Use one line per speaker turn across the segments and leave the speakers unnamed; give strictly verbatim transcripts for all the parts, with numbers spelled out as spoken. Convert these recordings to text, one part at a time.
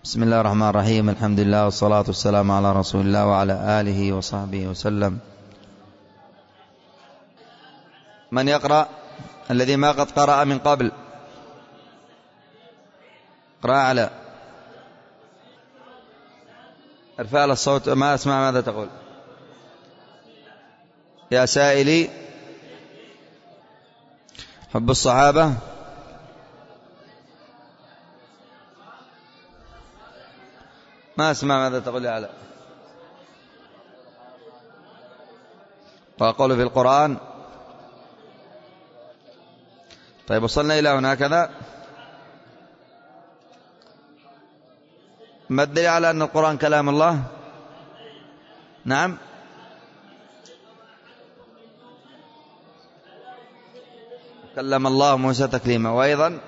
بسم الله الرحمن الرحيم. الحمد لله والصلاة والسلام على رسول الله وعلى آله وصحبه وسلم. من يقرأ الذي ما قد قرأ من قبل؟ اقرأ على ارفع الصوت، ما أسمع ماذا تقول. يا سائلي حب الصحابة، ما أسمع ماذا تقول يا علاء. وأقول في القرآن. طيب وصلنا إلى هنا كذا. ما الدليل على أن القرآن كلام الله؟ نعم، كلم الله موسى تكليما. وأيضا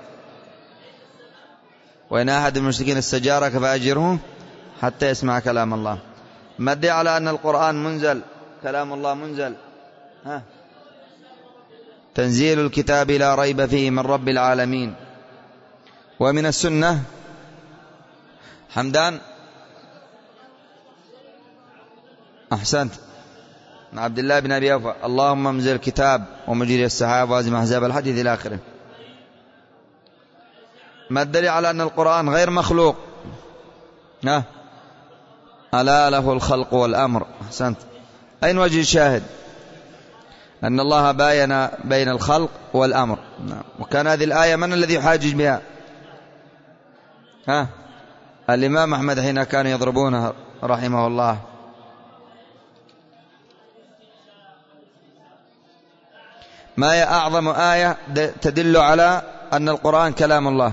وإن أحد المشركين استجارك فأجره حتى يسمع كلام الله. ما الدليل على أن القرآن منزل كلام الله منزل؟ ها، تنزيل الكتاب لا ريب فيه من رب العالمين. ومن السنة حمدان أحسنت عبد الله بن أبي أوفى، اللهم منزل الكتاب ومجري السحاب وازم أحزاب الحديث إلى آخره. ما الدليل على أن القرآن غير مخلوق؟ ها، ألا له الخلق والأمر. أحسنت. أين وجه الشاهد؟ أن الله باين بين الخلق والأمر. وكان هذه الآية من الذي يحاجج بها؟ ها، الإمام أحمد حين كانوا يضربونه رحمه الله. ما هي أعظم آية تدل على أن القرآن كلام الله؟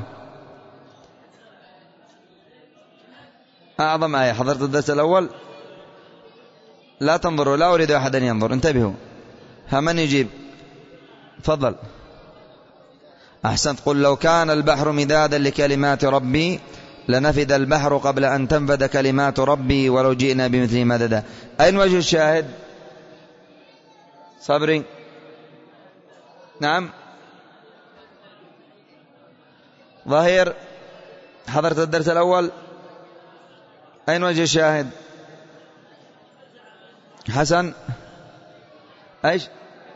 أعظم آية. حضرت الدرس الأول؟ لا تنظروا، لا أريد أحد أن ينظر، انتبهوا. ها، من يجيب؟ تفضل. أحسنت. قل لو كان البحر مدادا لكلمات ربي لنفد البحر قبل أن تنفد كلمات ربي ولو جئنا بمثله مددا. أين وجه الشاهد؟ صبري. نعم، ظهير. حضرت الدرس الأول؟ أين وجه الشاهد؟ حسن ايش؟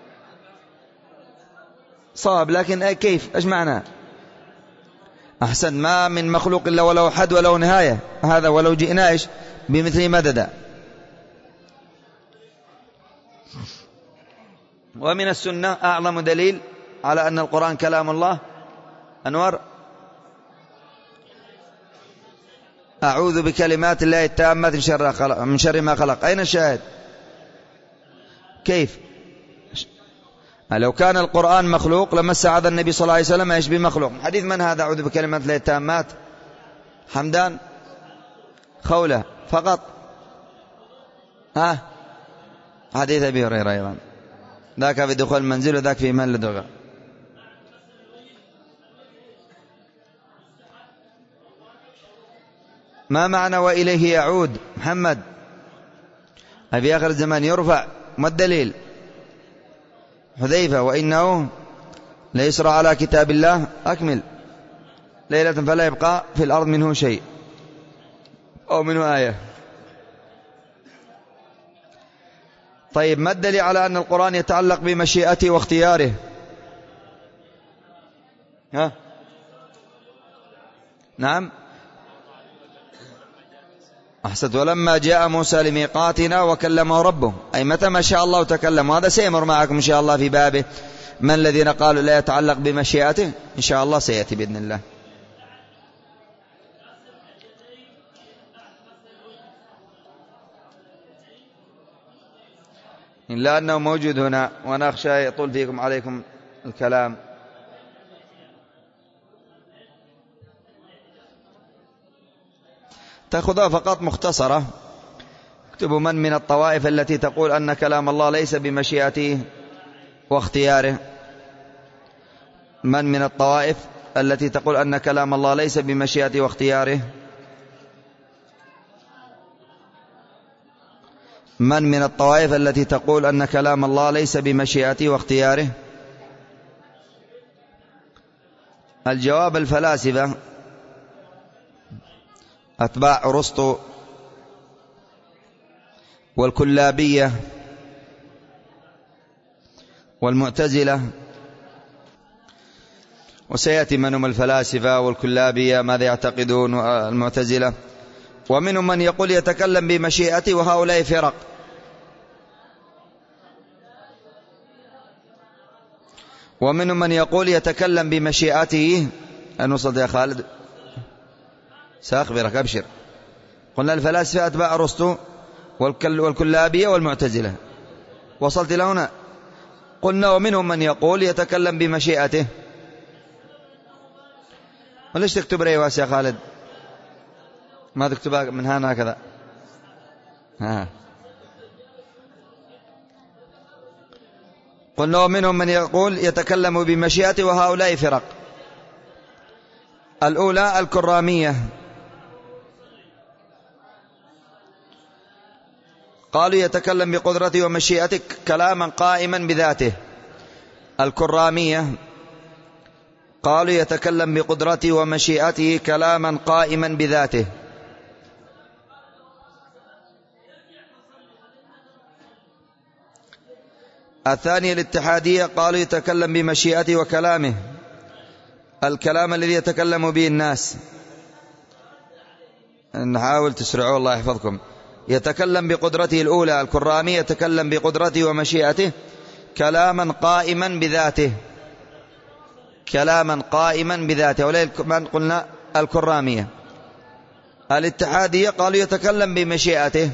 صواب، لكن أي كيف؟ ايش معناه؟ أحسن. ما من مخلوق إلا ولو حد ولو نهاية، هذا ولو جئنا ايش بمثله مددا. ومن السنة أعظم دليل على أن القرآن كلام الله. أنور. أعوذ بكلمات الله التامة من شر من شر ما خلق. أين الشاهد؟ كيف؟ لو كان القرآن مخلوق لما استعاذ النبي صلى الله عليه وسلم ايش بمخلوق. حديث من هذا؟ أعوذ بكلمات الله التامات. حمدان، خولة فقط. ها، حديث أبي هريرة أيضا، ذاك في دخول المنزل وذاك في من لدغة. ما معنى وإليه يعود؟ محمد، في آخر الزمان يرفع. ما الدليل؟ حذيفة، وإنه ليسرى على كتاب الله. أكمل. ليلة فلا يبقى في الأرض منه شيء أو منه آية. طيب، ما الدليل على أن القرآن يتعلق بمشيئته واختياره؟ ها، نعم، أحسنت. ولما جاء موسى لميقاتنا وكلمه ربه، أي متى ما شاء الله تكلم. وهذا سيمر معكم إن شاء الله في بابه من الذين قالوا لا يتعلق بمشيئته، إن شاء الله سيأتي بإذن الله. إلا أنه موجود هنا وأنا أخشى يطول فيكم عليكم الكلام. تأخذها فقط مختصرة. اكتبوا من من الطوائف التي تقول أن كلام الله ليس بمشيئته واختياره. من من الطوائف التي تقول أن كلام الله ليس بمشيئته واختياره. من من الطوائف التي تقول أن كلام الله ليس بمشيئته واختياره. الجواب: الفلاسفة أتباع أرسطو والكلابية والمعتزلة، وسيأتي منهم الفلاسفة والكلابية ماذا يعتقدون المعتزلة. ومنهم من يقول يتكلم بمشيئته، وهؤلاء فرق. ومنهم من يقول يتكلم بمشيئته. أن وصلت يا خالد؟ سأخبرك، أبشر. قلنا الفلاسفة أتباع أرسطو والكلابية والمعتزلة، وصلت إلى هنا. قلنا ومنهم من يقول يتكلم بمشيئته. وليش تكتب ريواس يا خالد؟ ما تكتبها من هنا هكذا. ها. قلنا ومنهم من يقول يتكلم بمشيئته، وهؤلاء فرق. الأولى الكرامية، قالوا يتكلم بقدرته ومشيئته كلاما قائما بذاته. الكرامية قالوا يتكلم بقدرته ومشيئته كلاما قائما بذاته. الثانية الاتحادية، قالوا يتكلم بمشيئته وكلامه الكلام الذي يتكلم به الناس. نحاول تسرعوا الله يحفظكم. يتكلم بقدرته الأولى الكرامية، يتكلم بقدرته ومشيئته كلاما قائما بذاته، كلاما قائما بذاته. ولا من قلنا الكرامية. الاتحادية قالوا يتكلم بمشيئته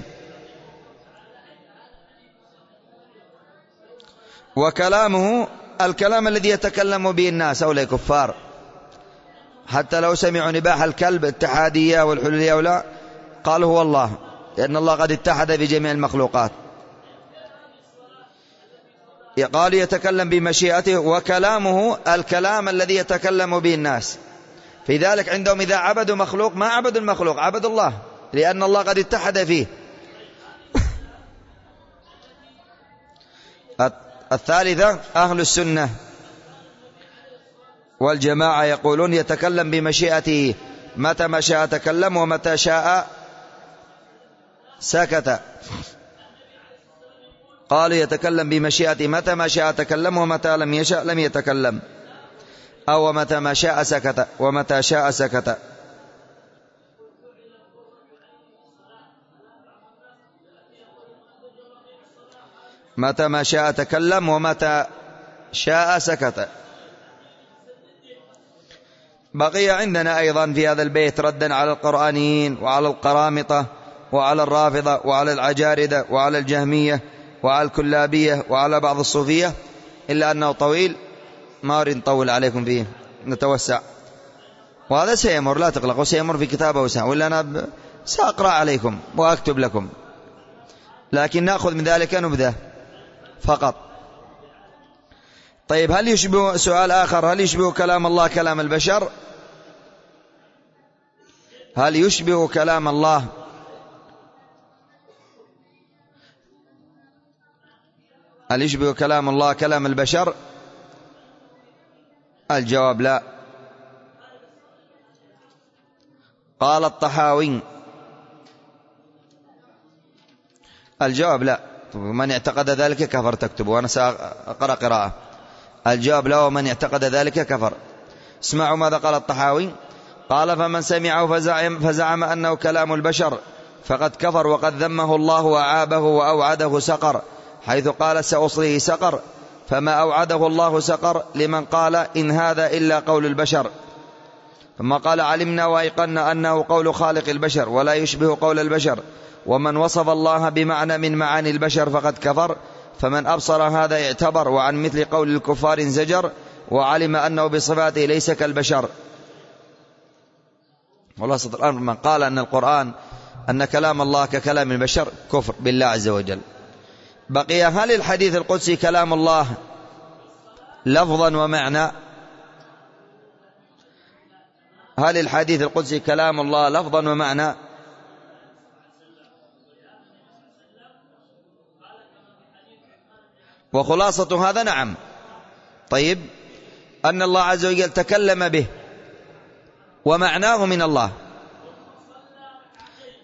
وكلامه الكلام الذي يتكلم به الناس. أولئك كفار، حتى لو سمعوا نباح الكلب الاتحادية والحلولية ولا قالوا هو الله، لأن الله قد اتحد بجميع المخلوقات. قال يتكلم بمشيئته وكلامه الكلام الذي يتكلم به الناس. في ذلك عندهم إذا عبدوا مخلوق ما عبدوا المخلوق، عبدوا الله، لأن الله قد اتحد فيه. الثالثة أهل السنة والجماعة يقولون يتكلم بمشيئته، متى ما شاء تكلم ومتى شاء سكت. قالوا يتكلم بمشيئته متى ما شاء تكلم ومتى لم يشاء لم يتكلم، أو متى ما شاء سكت ومتى شاء سكت. متى ما شاء تكلم ومتى شاء سكت. بقي عندنا أيضا في هذا البيت ردا على القرآنيين وعلى القرامطة وعلى الرافضة وعلى العجاردة وعلى الجهمية وعلى الكلابية وعلى بعض الصوفية، إلا أنه طويل ما أريد نطول عليكم فيه، نتوسع. وهذا سيمر، لا تقلقوا، سيمر في كتابه وسع، ولا أنا سأقرأ عليكم وأكتب لكم، لكن نأخذ من ذلك نبذة فقط. طيب، هل يشبه سؤال آخر، هل يشبه كلام الله كلام البشر؟ هل يشبه كلام الله هل يشبه كلام الله كلام البشر؟ الجواب لا. قال الطحاوي الجواب لا. من اعتقد ذلك كفر. تكتب وأنا سأقرأ قراءة. الجواب لا، ومن اعتقد ذلك كفر. اسمعوا ماذا قال الطحاوي. قال: فمن سمعه فزعم, فزعم أنه كلام البشر فقد كفر، وقد ذمه الله وعابه وأوعده سقر، حيث قال: سأصليه سقر. فما أوعده الله سقر لمن قال إن هذا إلا قول البشر. ثم قال: علمنا وأيقنا أنه قول خالق البشر ولا يشبه قول البشر، ومن وصف الله بمعنى من معاني البشر فقد كفر. فمن أبصر هذا اعتبر، وعن مثل قول الكفار انزجر، وعلم أنه بصفاته ليس كالبشر. خلاصة الأمر، من قال أن القرآن أن كلام الله ككلام البشر كفر بالله عز وجل. بقي: هل الحديث القدسي كلام الله لفظا ومعنى؟ هل الحديث القدسي كلام الله لفظا ومعنى؟ وخلاصة هذا نعم. طيب، أن الله عز وجل تكلم به ومعناه من الله.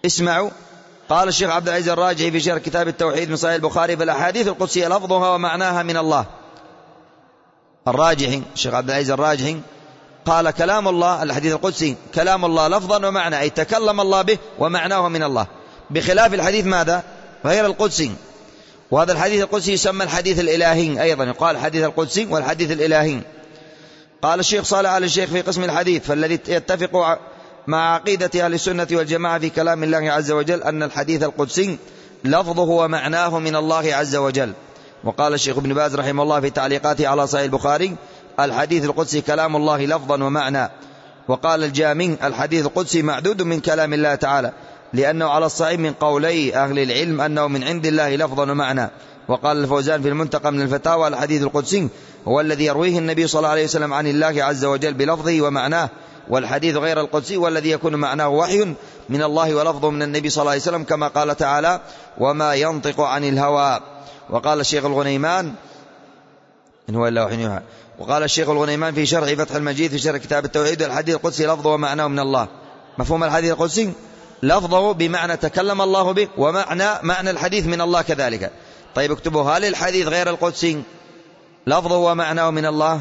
اسمعوا. قال الشيخ عبد العزيز الراجحي في شرح كتاب التوحيد من صحيح البخاري: فالأحاديث القدسية لفظها ومعناها من الله. الراجحي الشيخ عبد العزيز الراجحي قال: كلام الله، الحديث القدسي كلام الله لفظا ومعنى، أي تكلم الله به ومعناه من الله، بخلاف الحديث ماذا؟ غير القدسي. وهذا الحديث القدسي يسمى الحديث الإلهي أيضا، يقال الحديث القدسي والحديث الإلهي. قال الشيخ صالح آل الشيخ في قسم الحديث: فالذي يتفق مع عقيدة أهل السنة والجماعة في كلام الله عز وجل أن الحديث القدسي لفظه ومعناه من الله عز وجل. وقال الشيخ ابن باز رحمه الله في تعليقاته على صحيح البخاري: الحديث القدسي كلام الله لفظا ومعنى. وقال الجامي: الحديث القدسي معدود من كلام الله تعالى، لأنه على الصحيح من قولي أهل العلم أنه من عند الله لفظا ومعنى. وقال الفوزان في المنتقى من الفتاوى: الحديث القدسي هو الذي يرويه النبي صلى الله عليه وسلم عن الله عز وجل بلفظه ومعناه، والحديث غير القدسي والذي يكون معناه وحي من الله ولفظه من النبي صلى الله عليه وسلم، كما قال تعالى: وما ينطق عن الهوى. وقال الشيخ الغنيمان إن هو إلا وحي يوحى. وقال الشيخ الغنيمان في شرح فتح المجيد في شرح كتاب التوحيد: الحديث القدسي لفظه ومعناه من الله. مفهوم الحديث القدسي؟ لفظه بمعنى تكلم الله به، ومعنى معنى الحديث من الله كذلك. طيب اكتبوا: هل الحديث غير القدسي لفظه ومعناه من الله؟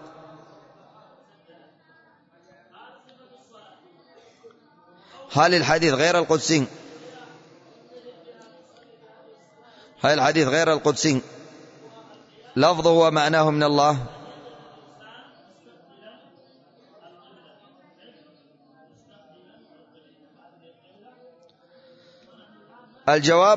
هل الحديث غير القدسي هل الحديث غير القدسي لفظه ومعناه من الله؟ الجواب: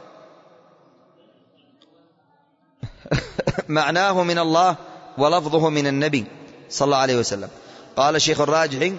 معناه من الله ولفظه من النبي صلى الله عليه وسلم. قال الشيخ الراجحي: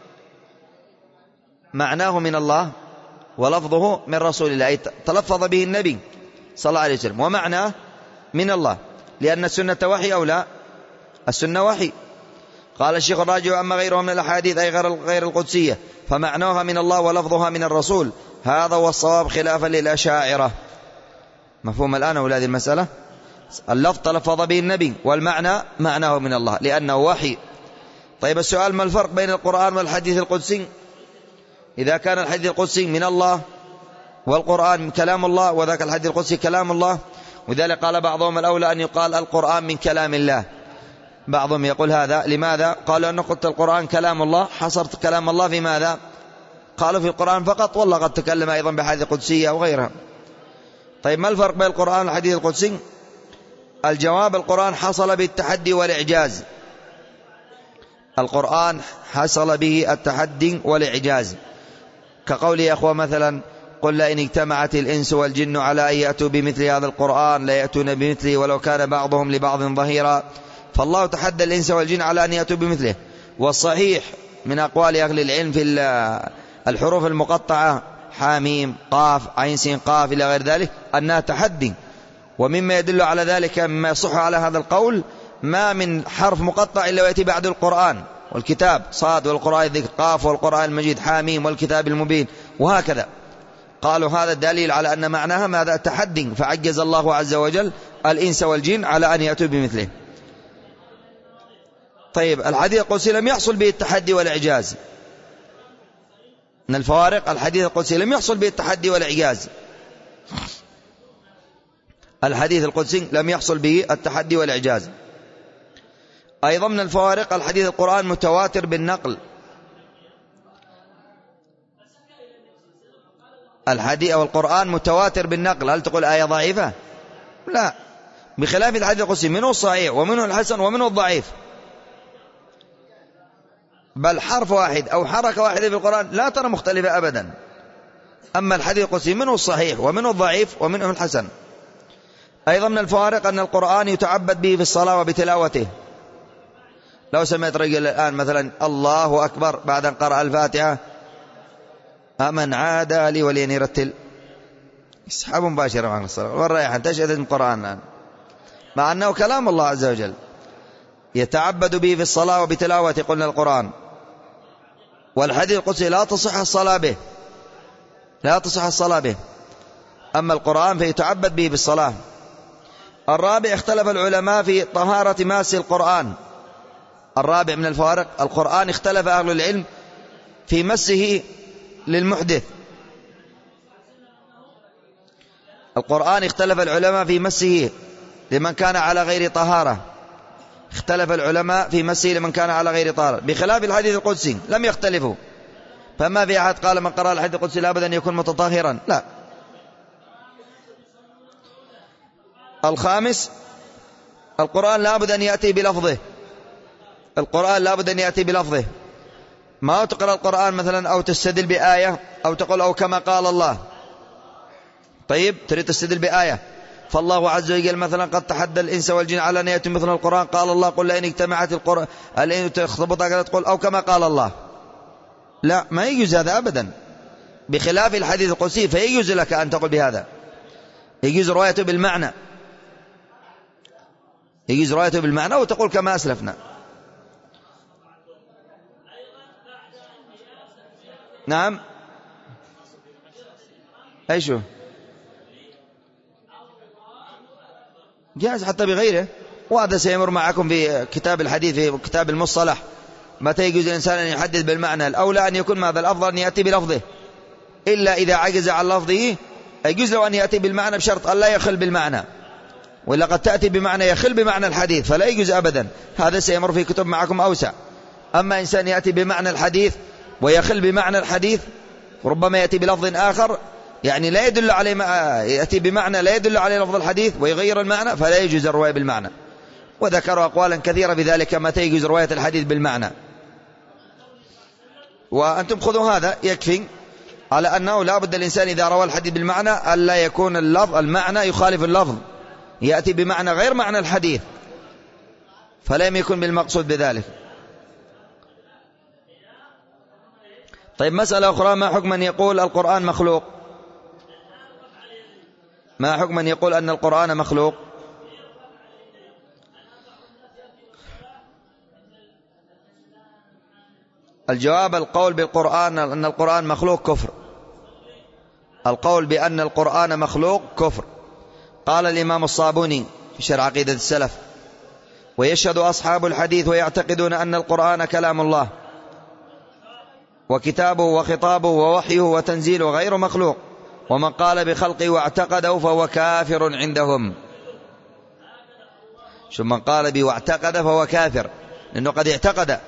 معناه من الله ولفظه من رسول الله، أي تلفظ به النبي صلى الله عليه وسلم، ومعناه من الله، لأن السنة وحي أو لا؟ السنة وحي. قال الشيخ الراجحي: أما غيرها من الأحاديث أي غير القدسية فمعناها من الله ولفظها من الرسول، هذا هو الصواب خلافا للأشاعرة. مفهوم الآن أولاد المسألة؟ اللفظ تلفظ به النبي، والمعنى معناه من الله لأنه وحي. طيب السؤال: ما الفرق بين القرآن والحديث القدسي؟ إذا كان الحديث القدسي من الله والقرآن كلام الله، وذاك الحديث القدسي كلام الله، وذلك قال بعضهم الأولى أن يقال القرآن من كلام الله. بعضهم يقول هذا. لماذا؟ قالوا أن قلت القرآن كلام الله، حصرت كلام الله في ماذا؟ قالوا في القرآن فقط، والله قد تكلم أيضا بحديث قدسية وغيرها. طيب ما الفرق بين القرآن والحديث القدسي؟ الجواب: القرآن حصل بالتحدي والإعجاز. القرآن حصل به التحدي والإعجاز، كقول يا أخوة مثلا: قل لئن اجتمعت الإنس والجن على أن يأتوا بمثل هذا القرآن لا يأتون بمثله ولو كان بعضهم لبعض ظهيرا. فالله تحدى الإنس والجن على أن يأتوا بمثله. والصحيح من أقوال أهل العلم في الحروف المقطعة حاميم قاف عين سين قاف إلى غير ذلك أنها تحدي. ومما يدل على ذلك مما يصح على هذا القول: ما من حرف مقطع إلا ويأتي بعد القرآن والكتاب، صاد والقرآن الذكر، قاف والقرآن المجيد، حاميم والكتاب المبين، وهكذا. قالوا هذا الدليل على أن معناها ماذا؟ تحدي، فعجز الله عز وجل الإنس والجن على أن يأتوا بمثله. طيب الحديث القدسي لم يحصل به التحدي والإعجاز. من الفوارق: الحديث القدسي لم يحصل به التحدي والإعجاز. الحديث القدسي لم يحصل به التحدي والإعجاز. أيضا من الفوارق: الحديث القرآن متواتر بالنقل. الحديث أو القرآن متواتر بالنقل. هل تقول آية ضعيفة؟ لا، بخلاف الحديث القدسي منه الصحيح ومنه الحسن ومنه الضعيف، بل حرف واحد أو حركة واحدة في القرآن لا ترى مختلفة أبدا. أما الحديث القدسي منه الصحيح ومنه الضعيف ومنه الحسن. أيضا من الفوارق أن القرآن يتعبد به في الصلاة وبتلاوته. لو سمعت رجل الآن مثلا الله أكبر بعد أن قرأ الفاتحة: أمن عادى لي ولين يرتل، يسحب مباشرة عن الصلاة والرائحة تشهد القرآن الآن، مع أنه كلام الله عز وجل يتعبد به في الصلاة وبتلاوته. قلنا القرآن والحديث القدسي لا تصح الصلاة به، لا تصح الصلاة به. أما القرآن فيتعبد به بالصلاة. الرابع: اختلف العلماء في طهارة ماس القرآن. الرابع من الفوارق: القرآن اختلف أهل العلم في مسه للمحدث. القرآن اختلف العلماء في مسه لمن كان على غير طهارة، اختلف العلماء في مسه لمن كان على غير طهارة، بخلاف الحديث القدسي لم يختلفوا. فما في أحد قال من قرأ الحديث القدسي لابد أن يكون متطهرا، لا. الخامس القرآن لابد أن يأتي بلفظه، القرآن لابد أن يأتي بلفظه، ما تقرأ القرآن مثلا أو تستدل بآية أو تقول أو كما قال الله. طيب تريد تستدل بآية، فالله عز وجل مثلا قد تحدى الإنس والجن على أن يأتوا مثل القرآن، قال الله قل لئن اجتمعت القرآن الإن تخطبطها تقول أو كما قال الله، لا، ما يجوز هذا أبدا، بخلاف الحديث القدسي فيجوز لك أن تقول بهذا، يجوز روايته بالمعنى، يجوز روايته بالمعنى وتقول كما أسلفنا. نعم أي شو جاهز حتى بغيره، وهذا سيمر معكم في كتاب الحديث في كتاب المصطلح، متى يجوز الإنسان أن يحدث بالمعنى. الأولى أن يكون ماذا الأفضل أن يأتي بلفظه، إلا إذا عجز عن لفظه يجوز له أن يأتي بالمعنى بشرط أن لا يخل بالمعنى، وإلا قد تأتي بمعنى يخل بمعنى الحديث فلا يجوز أبدا، هذا سيمر في كتب معكم أوسع. أما إنسان يأتي بمعنى الحديث ويخل بمعنى الحديث، ربما يأتي بلفظ آخر يعني لا يدل عليه، يأتي بمعنى لا يدل عليه لفظ الحديث ويغير المعنى، فلا يجوز الرواية بالمعنى. وذكروا أقوالا كثيرة بذلك متى يجوز رواية الحديث بالمعنى. وأنتم خذوا هذا يكفي على أنه لا بد الإنسان إذا روى الحديث بالمعنى ألا يكون اللفظ المعنى يخالف اللفظ، يأتي بمعنى غير معنى الحديث فلم يكن بالمقصود بذلك. طيب مسألة أخرى، ما حكم من يقول القرآن مخلوق؟ ما حكم من يقول أن القرآن مخلوق؟ الجواب القول بالقرآن أن القرآن مخلوق كفر، القول بأن القرآن مخلوق كفر. قال الإمام الصابوني في شرح عقيدة السلف: ويشهد أصحاب الحديث ويعتقدون أن القرآن كلام الله وكتابه وخطابه ووحيه وتنزيله غير مخلوق، ومن قال بخلقه واعتقده فهو كافر عندهم. شو من قال به واعتقد فهو كافر، لأنه قد اعتقد.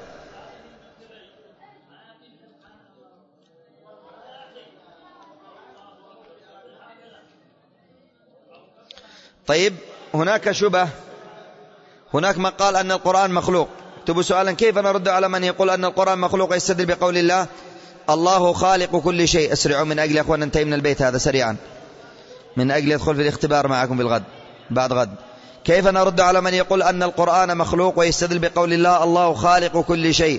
طيب هناك شبه، هناك من قال أن القرآن مخلوق. اكتبوا سؤالا: كيف نرد على من يقول أن القرآن مخلوق يستدل بقول الله الله خالق كل شيء؟ اسرعوا من أجل أخوان ننتهي من البيت هذا سريعا، من أجل يدخل في الاختبار معكم بالغد بعد غد. كيف نرد على من يقول أن القرآن مخلوق ويستدل بقول الله الله خالق كل شيء؟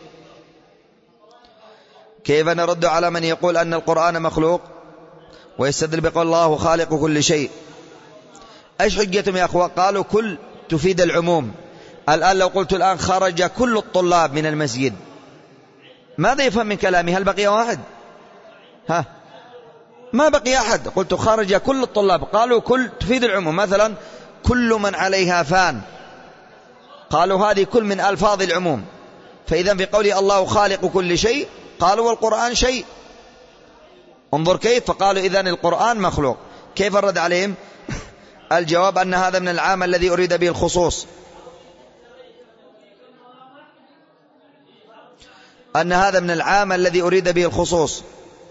كيف نرد على من يقول أن القرآن مخلوق ويستدل بقول الله خالق كل شيء؟ ايش حجتهم يا اخوة؟ قالوا كل تفيد العموم. الآن لو قلت الآن خرج كل الطلاب من المسجد، ماذا يفهم من كلامي؟ هل بقي واحد؟ ها ما بقي أحد. قلت خرج كل الطلاب، قالوا كل تفيد العموم. مثلا كل من عليها فان، قالوا هذه كل من ألفاظ العموم. فإذا في قولي الله خالق كل شيء قالوا والقرآن شيء. انظر كيف، فقالوا إذن القرآن مخلوق. كيف الرد عليهم؟ الجواب أن هذا من العام الذي أريد به الخصوص، أن هذا من العام الذي أريد به الخصوص.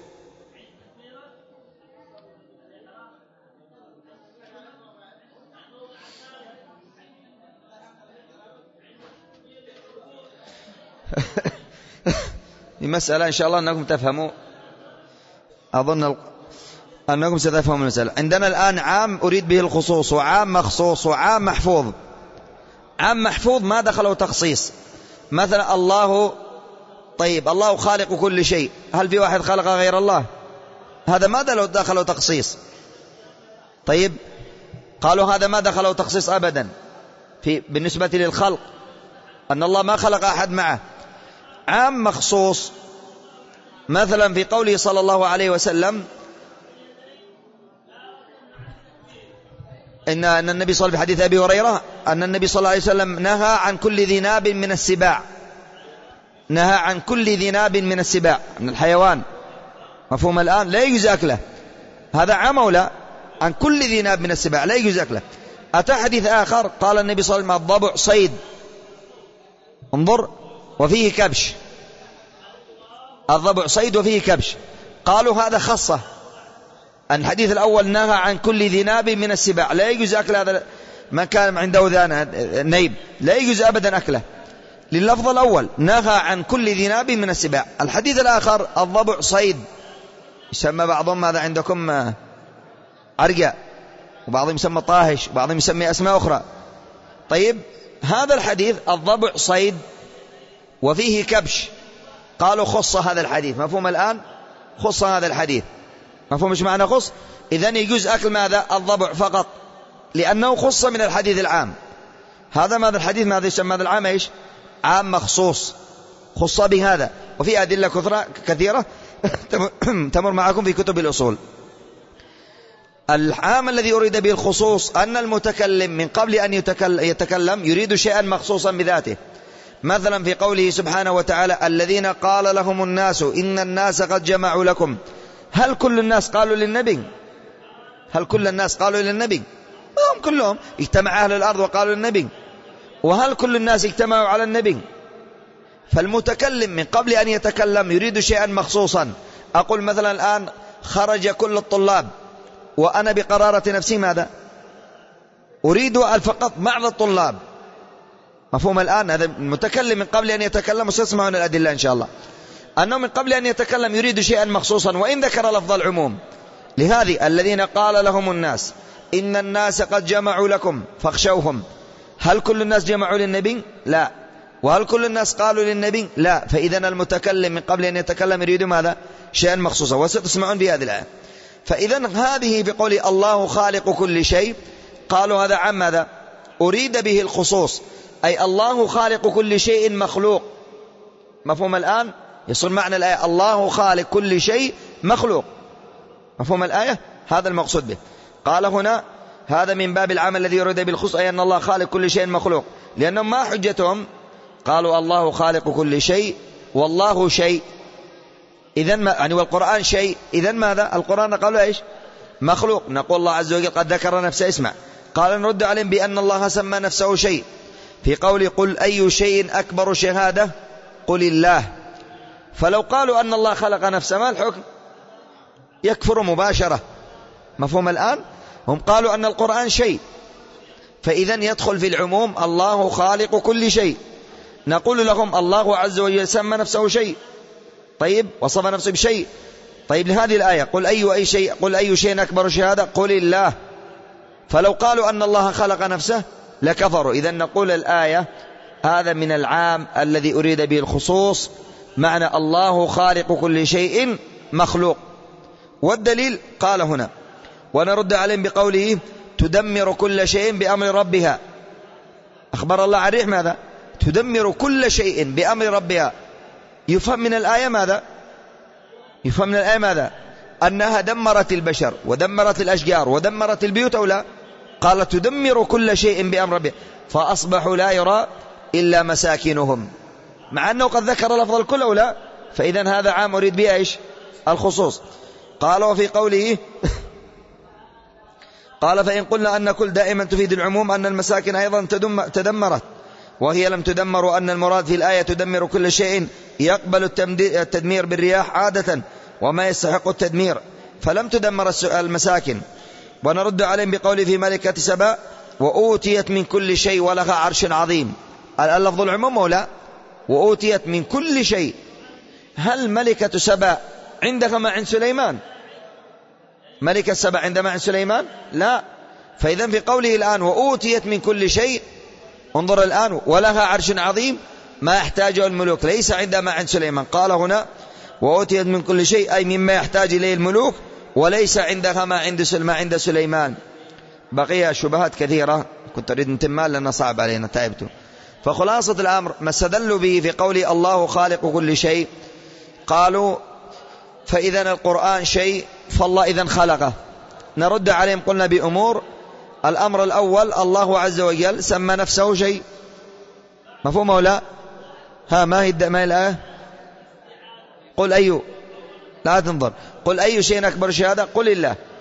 مسألة إن شاء الله أنكم تفهموا، أظن أنكم ستفهموا المسألة. عندنا الآن عام أريد به الخصوص، وعام مخصوص، وعام محفوظ. عام محفوظ ما دخله تخصيص. مثلا الله، طيب الله خالق كل شيء، هل في واحد خلق غير الله؟ هذا ما دخله تخصيص. طيب قالوا هذا ما دخله تخصيص أبدا في بالنسبة للخلق، أن الله ما خلق أحد معه. عام مخصوص مثلا في قوله صلى الله عليه وسلم إن النبي صلى الله عليه وسلم في حديث أبي هريرة أن النبي صلى الله عليه وسلم نهى عن كل ذي ناب من السباع، نهى عن كل ذي ناب من السباع من الحيوان. مفهوم الآن؟ لا يجوز أكله. هذا عام أو لا؟ عن كل ذي ناب من السباع لا يجوز أكله. أتى حديث آخر قال النبي صلى الله عليه وسلم الضبع صيد، انظر، وفيه كبش، الضبع صيد وفيه كبش. قالوا هذا خاصة، الحديث الأول نهى عن كل ذي ناب من السباع لا يجوز أكل هذا من كان عنده ذان نيب لا يجوز أبدا أكله، لللفظ الأول نهى عن كل ذي ناب من السباع. الحديث الآخر الضبع صيد، يسمى بعضهم ماذا عندكم عرقة، وبعضهم يسمى طاهش، وبعضهم يسمي أسماء أخرى. طيب هذا الحديث الضبع صيد وفيه كبش، قالوا خص هذا الحديث، مفهوم الآن؟ خص هذا الحديث، مفهوم ايش معنى خص؟ إذن يجوز أكل ماذا؟ الضبع فقط، لأنه خص من الحديث العام. هذا ماذا الحديث ماذا يسمى هذا العام ايش؟ عام مخصوص، خص بهذا. وفي أدلة كثيرة تمر معكم في كتب الأصول. العام الذي أريد به الخصوص أن المتكلم من قبل أن يتكلم يريد شيئا مخصوصا بذاته، مثلا في قوله سبحانه وتعالى الذين قال لهم الناس إن الناس قد جمعوا لكم. هل كل الناس قالوا للنبي؟ هل كل الناس قالوا للنبي؟ هم كلهم اجتمع أهل الأرض وقالوا للنبي. وهل كل الناس اجتمعوا على النبي؟ فالمتكلم من قبل أن يتكلم يريد شيئا مخصوصا. أقول مثلا الآن خرج كل الطلاب وأنا بقرارة نفسي ماذا؟ أريد فقط بعض الطلاب، مفهوم الآن؟ هذا المتكلم من قبل أن يتكلم، وستسمعون الأدلة إن شاء الله، أنه من قبل أن يتكلم يريد شيئا مخصوصا وإن ذكر لفظ العموم. لهذه الذين قال لهم الناس إن الناس قد جمعوا لكم فاخشوهم. هل كل الناس جمعوا للنبي؟ لا. وهل كل الناس قالوا للنبي؟ لا. فإذا المتكلم من قبل أن يتكلم يريد ماذا؟ شيئا مخصوصا، وستسمعون في هذه الآية. فإذا هذه بقول الله خالق كل شيء، قالوا هذا عن ماذا؟ أريد به الخصوص، أي الله خالق كل شيء مخلوق، مفهوم الآن؟ يصير معنى الآية الله خالق كل شيء مخلوق، مفهوم الآية؟ هذا المقصود به. قال هنا هذا من باب العمل الذي يريد بالخصوص، أي أن الله خالق كل شيء مخلوق، لأنهم ما حجتهم؟ قالوا الله خالق كل شيء والله شيء، إذن ما يعني والقرآن شيء، إذن ماذا؟ القرآن قالوا إيش؟ مخلوق. نقول الله عز وجل قد ذكر نفسه، اسمع، قال نرد عليهم بأن الله سمى نفسه شيء في قول قل أي شيء أكبر شهادة قل الله. فلو قالوا أن الله خلق نفسه ما الحكم؟ يكفر مباشرة، مفهوم الآن؟ هم قالوا أن القرآن شيء، فإذن يدخل في العموم الله خالق كل شيء. نقول لهم الله عز وجل سمى نفسه شيء، طيب وصف نفسه بشيء، طيب لهذه الآية قل أي أي شيء قل أي شيء أكبر شهادة قل الله. فلو قالوا أن الله خلق نفسه لكفروا. إذن نقول الآية هذا من العام الذي أريد به الخصوص، معنى الله خالق كل شيء مخلوق. والدليل قال هنا ونرد عليهم بقوله تدمر كل شيء بأمر ربها. أخبر الله عن الريح ماذا؟ تدمر كل شيء بأمر ربها. يفهم من الآية ماذا؟ يفهم من الآية ماذا؟ أنها دمرت البشر ودمرت الأشجار ودمرت البيوت أو لا؟ قال تدمر كل شيء بأمر ربها فأصبحوا لا يرى إلا مساكنهم، مع أنه قد ذكر لفظ الكل أو لا؟ فإذا هذا عام أريد به إيش؟ الخصوص. قال وفي قوله قال فإن قلنا أن كل دائما تفيد العموم أن المساكن أيضا تدمرت وهي لم تدمر، وأن المراد في الآية تدمر كل شيء يقبل التدمير بالرياح عادة وما يستحق التدمير، فلم تدمر المساكن. ونرد عليهم بقوله في ملكة سبا وأوتيت من كل شيء ولها عرش عظيم. اللفظ العموم ولا؟ وأوتيت من كل شيء. هل ملكة سبا عندها ما عند سليمان؟ ملكة سبا عندما عند سليمان؟ لا. فإذا في قوله الآن وأوتيت من كل شيء، انظر الآن ولها عرش عظيم، ما يحتاجه الملوك ليس عندما عند سليمان. قال هنا وأوتيت من كل شيء أي مما يحتاج إليه الملوك، وليس عندها ما عند ما عند سليمان. بقي شبهات كثيرة كنت أريد انتمال لأنه صعب علينا تعبت. فخلاصة الأمر ما استدلوا به في قول الله خالق كل شيء، قالوا فإذا القرآن شيء فالله إذن خلقه. نرد عليهم قلنا بأمور. الأمر الأول الله عز وجل سمى نفسه شيء، مفهوم أو لا؟ ها ما هي ما هي الآية؟ قل أي لا تنظر قل أي شيء أكبر شهادة قل الله.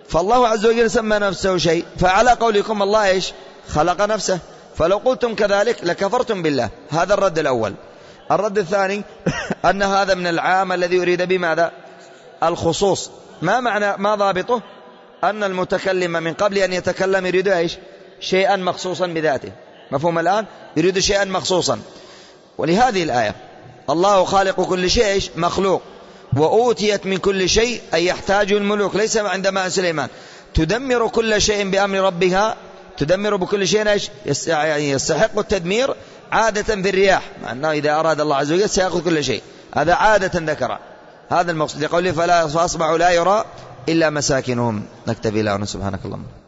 فالله عز وجل سمى نفسه شيء، فعلى قولكم الله إيش خلق نفسه، فلو قلتم كذلك لكفرتم بالله. هذا الرد الأول. الرد الثاني أن هذا من العام الذي يريد بماذا الخصوص. ما معنى ما ضابطه؟ أن المتكلم من قبل أن يتكلم يريد إيش شيئا مخصوصا بذاته. مفهوم الآن؟ يريد شيئا مخصوصا. ولهذه الآية الله خالق كل شيء إيش مخلوق، وأوتيت من كل شيء أي يحتاج الملوك، ليس عندما سليمان تدمر كل شيء بأمر ربها، تدمر بكل شيء إيش يستحق التدمير عادة في الرياح، مع أنه إذا أراد الله عز وجل سيأخذ كل شيء، هذا عادة ذكر. هذا المقصود لقوله فلا فأصبحوا لا يرى إلا مساكنهم. نكتفي لهنا. سبحانك اللهم.